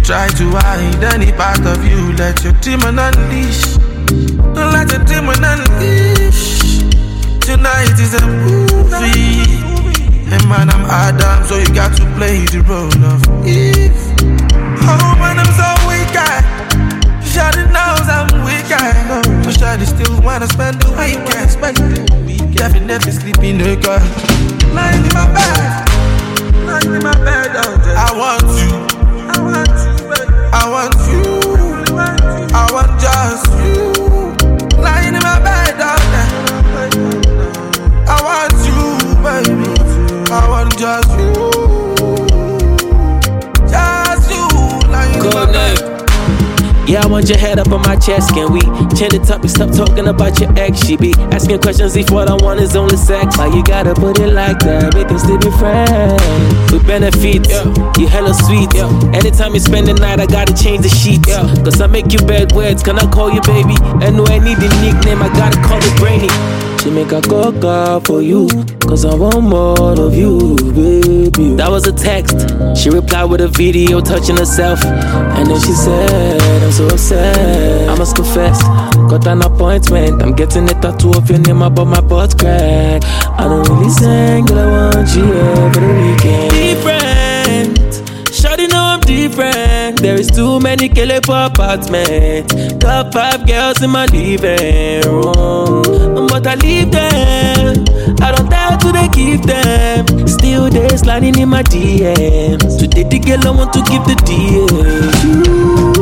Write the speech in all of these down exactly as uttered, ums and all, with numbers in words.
try to hide any part of you. Let your demon unleash. Don't let your demon unleash. Tonight is a movie. And man, I'm Adam, so you got to play the role of Eve. Oh man, I'm so weak, I Shawty knows I'm weak, I know. But Shawty still wanna spend the weekend. Spend the weekend. Definitely sleeping in the car. Lying in my bed. Lying in my bed all day. I want you. I want you, baby. I want you. I want just you. Lying in my bed all day. I want you, baby. I want just you. Just you. Lying in my bed. Yeah, I want your head up on my chest, can we change the topic, stop talking about your ex? She be asking questions if what I want is only sex. Why you gotta put it like that? We can still be friends with benefits, yeah. You hella sweet, yeah. Anytime you spend the night, I gotta change the sheets, yeah. Cause I make you bad words, can I call you baby? And no, I need the nickname, I gotta call it Brainy. She make a coca for you, cause I want more of you, baby. That was a text. She replied with a video touching herself. And then she said, I'm so upset, I must confess. Got an appointment, I'm getting a tattoo of your name above my butt crack. I don't really sing, but I want you every weekend. Different, shawty know I'm different. There is too many killer for apartment. Got five girls in my living room, but I leave them. I don't dare to they give them. Still they sliding in my D Ms. Today the girl I want to give the D Ms.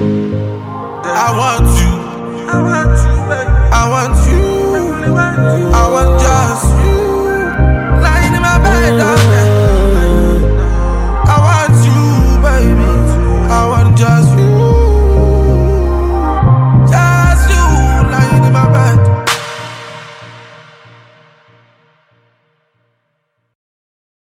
I want you. I want you, baby. I want you.